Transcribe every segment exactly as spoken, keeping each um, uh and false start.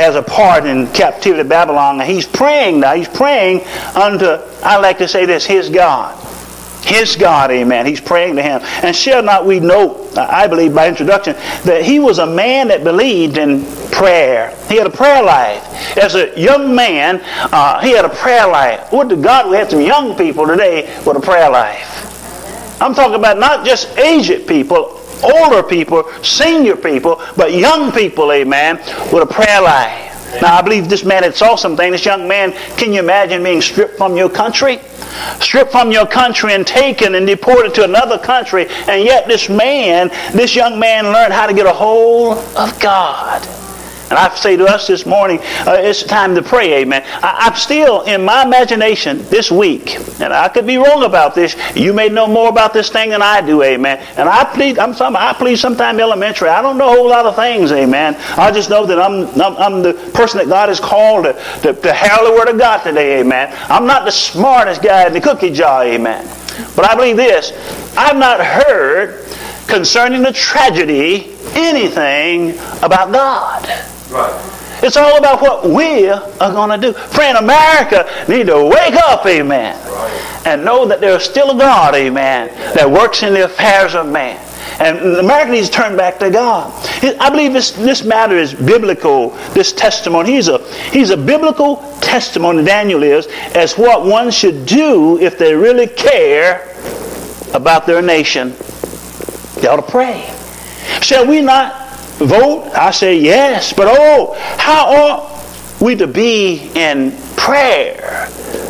has a part in captivity of Babylon. And he's praying now. He's praying unto, I like to say this, his God. His God, amen. He's praying to him. And shall not we know, I believe by introduction, that he was a man that believed in prayer. He had a prayer life. As a young man, uh, he had a prayer life. Would to God we had some young people today with a prayer life. I'm talking about not just aged people, older people, senior people, but young people, amen, with a prayer life. Now, I believe this man had saw something. This young man, can you imagine being stripped from your country? Stripped from your country and taken and deported to another country. And yet this man, this young man learned how to get a hold of God. And I say to us this morning, uh, it's time to pray, amen. I, I'm still, in my imagination, this week, and I could be wrong about this. You may know more about this thing than I do, amen. And I plead, I'm some, I plead sometime elementary. I don't know a whole lot of things, amen. I just know that I'm, I'm, I'm the person that God has called to, to, to herald the Word of God today, amen. I'm not the smartest guy in the cookie jar, amen. But I believe this. I've not heard concerning the tragedy anything about God. Right. It's all about what we are going to do. Friend, America need to wake up, amen, right, and know that there's still a God, amen, that works in the affairs of man. And America needs to turn back to God. I believe this, this matter is biblical, this testimony. He's a, he's a biblical testimony, Daniel is, as what one should do if they really care about their nation. They ought to pray. Shall we not vote? I say yes. But oh, how ought we to be in prayer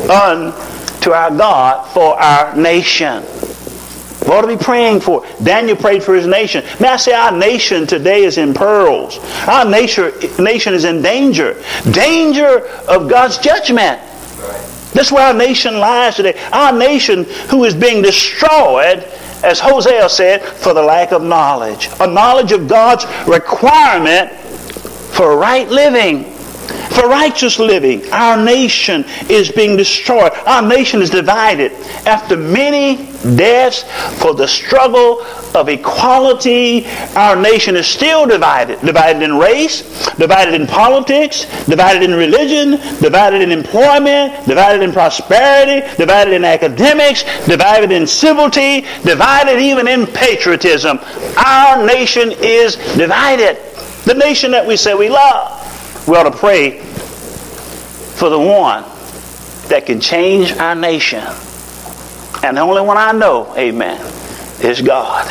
unto our God for our nation? We ought to be praying for it. Daniel prayed for his nation. May I say our nation today is in perils. Our nation, nation is in danger. Danger of God's judgment. That's where our nation lies today. Our nation who is being destroyed, as Hosea said, for the lack of knowledge. A knowledge of God's requirement for right living, for righteous living. Our nation is being destroyed. Our nation is divided. After many deaths for the struggle of equality, our nation is still divided. Divided in race, divided in politics, divided in religion, divided in employment, divided in prosperity, divided in academics, divided in civility, divided even in patriotism. Our nation is divided. The nation that we say we love. We ought to pray for the one that can change our nation. And the only one I know, amen, is God.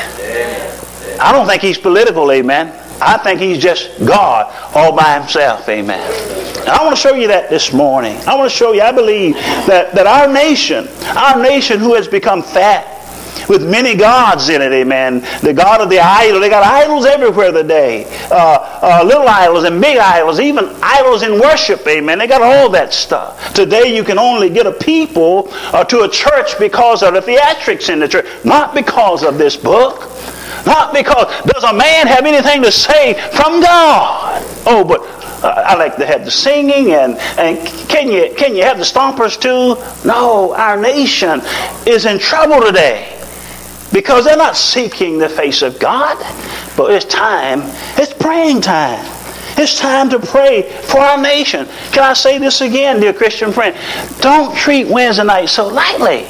I don't think he's political, amen. I think he's just God all by himself, amen. And I want to show you that this morning. I want to show you, I believe that, that our nation, our nation who has become fat, with many gods in it, amen. The God of the idol. They got idols everywhere today. Uh, uh, little idols and big idols, even idols in worship, amen. They got all that stuff. Today you can only get a people uh, to a church because of the theatrics in the church. Not because of this book. Not because, does a man have anything to say from God? Oh, but uh, I like to have the singing, and, and can you, can you have the stompers too? No, our nation is in trouble today. Because they're not seeking the face of God. But it's time, it's praying time. It's time to pray for our nation. Can I say this again, dear Christian friend? Don't treat Wednesday night so lightly.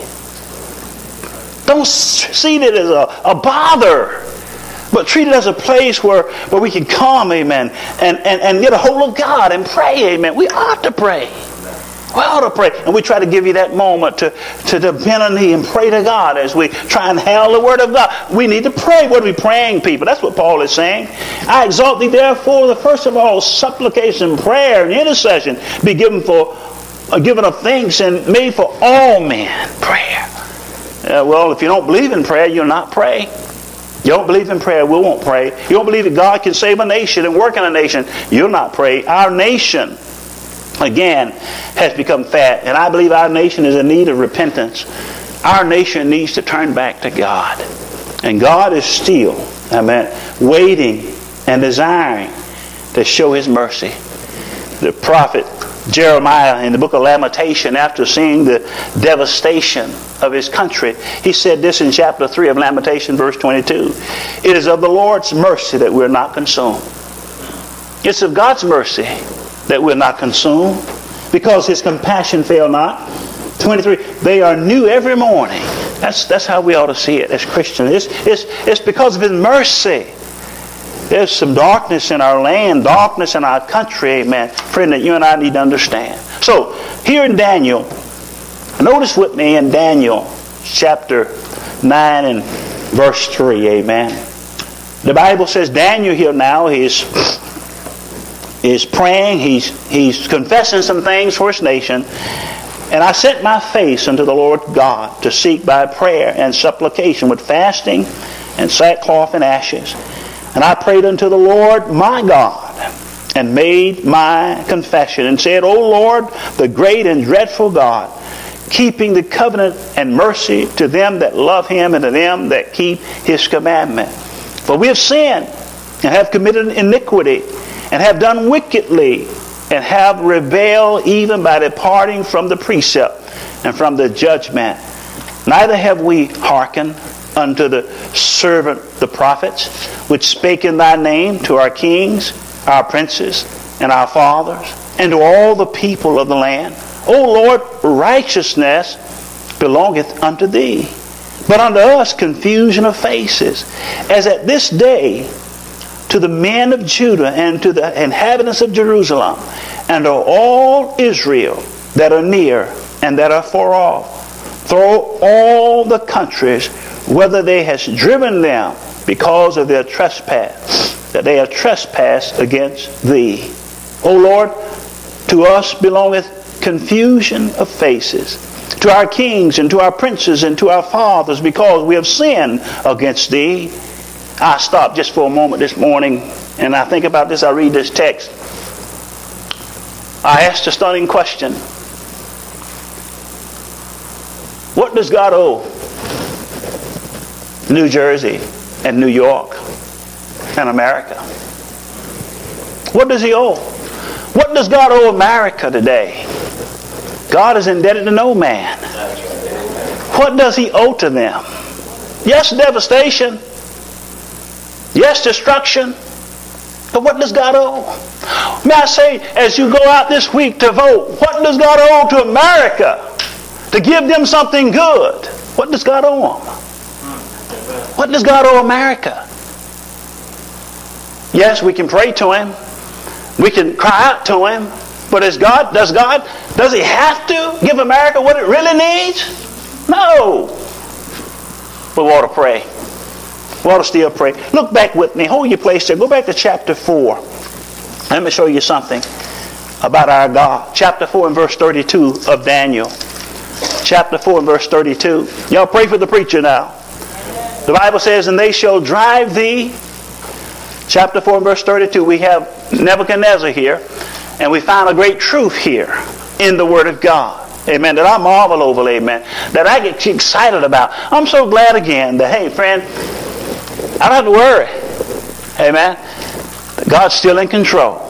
Don't see it as a, a bother. But treat it as a place where, where we can come, amen, and, and, and get a hold of God and pray, amen. We ought to pray. We ought to pray. And we try to give you that moment to, to, to bend a knee and pray to God as we try and herald the Word of God. We need to pray. What are we praying, people? That's what Paul is saying. I exalt thee, therefore, the first of all, supplication, prayer, and intercession be given for uh, given of thanks and made for all men. Prayer. Uh, well, if you don't believe in prayer, you'll not pray. You don't believe in prayer, we won't pray. You don't believe that God can save a nation and work in a nation, you'll not pray. Our nation, again, has become fat. And I believe our nation is in need of repentance. Our nation needs to turn back to God. And God is still, amen, waiting and desiring to show His mercy. The prophet Jeremiah in the book of Lamentation, after seeing the devastation of his country, he said this in chapter three of Lamentation, verse twenty-two. It is of the Lord's mercy that we're not consumed. It's of God's mercy that we're not consumed, because his compassion fail not. twenty-three, they are new every morning. That's that's how we ought to see it as Christians. It's, it's, it's because of his mercy. There's some darkness in our land, darkness in our country, amen, friend, that you and I need to understand. So, here in Daniel, notice with me in Daniel chapter nine and verse three, amen. The Bible says Daniel here now is, is praying, he's, he's confessing some things for his nation. And I set my face unto the Lord God to seek by prayer and supplication with fasting and sackcloth and ashes. And I prayed unto the Lord my God and made my confession and said, O Lord, the great and dreadful God, keeping the covenant and mercy to them that love him and to them that keep his commandment. For we have sinned and have committed iniquity and have done wickedly and have rebelled even by departing from the precept and from the judgment. Neither have we hearkened unto the servant the prophets, which spake in thy name to our kings, our princes, and our fathers, and to all the people of the land. O Lord, righteousness belongeth unto thee, but unto us confusion of faces, as at this day to the men of Judah and to the inhabitants of Jerusalem, and to all Israel that are near and that are far off, through all the countries, whether they has driven them because of their trespass, that they have trespassed against thee. O Lord, to us belongeth confusion of faces, to our kings and to our princes and to our fathers, because we have sinned against thee. I stop just for a moment this morning and I think about this. I read this text. I asked a stunning question. What does God owe New Jersey and New York and America? What does he owe? What does God owe America today? God is indebted to no man. What does he owe to them? Yes, devastation. Yes, destruction. But what does God owe? May I say, as you go out this week to vote, what does God owe to America? To give them something good. What does God owe them? What does God owe America? Yes, we can pray to him. We can cry out to him. But is God, does God, does he have to give America what it really needs? No. But we ought to pray. We ought to still pray. Look back with me. Hold your place there. Go back to chapter four. Let me show you something about our God. Chapter four and verse thirty-two of Daniel. Chapter four and verse thirty-two. Y'all pray for the preacher now. The Bible says, and they shall drive thee. Chapter four and verse thirty-two. We have Nebuchadnezzar here. And we find a great truth here in the Word of God. Amen. That I marvel over, amen. That I get excited about. I'm so glad again that, hey, friend, I don't have to worry. Amen. God's still in control.